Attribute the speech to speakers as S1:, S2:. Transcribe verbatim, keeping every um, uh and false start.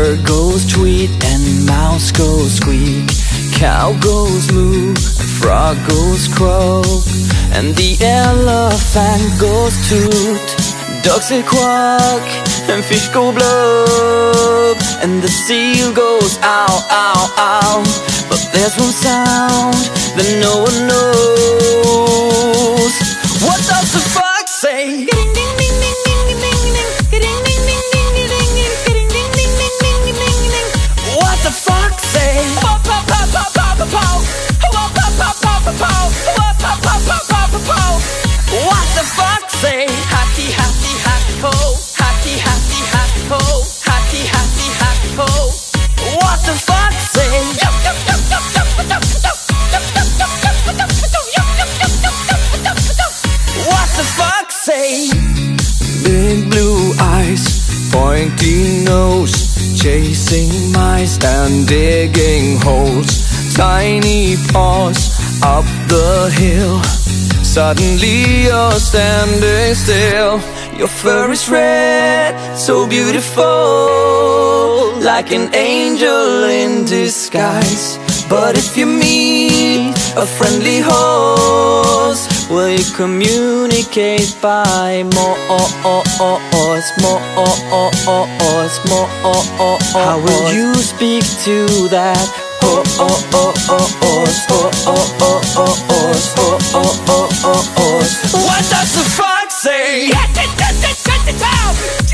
S1: Bird goes tweet and mouse goes squeak, cow goes moo and frog goes croak, and the elephant goes toot. Ducks say quack and fish go blub, and the seal goes ow, ow, ow. But there's one sound that no one knows. What does the fox say? What the fox say? What the fox say? Happy, happy, happy ho. Happy, happy, happy ho. Happy, happy, happy ho. What the fox say? What the fox say? Big blue eyes, pointy nose, chasing mice and digging holes. Tiny paws up the hill. Suddenly you're standing still. Your fur is red, so beautiful, like an angel in disguise. But if you meet a friendly horse, will you communicate by more, more, more? How will you speak to that horse? What does the fox say?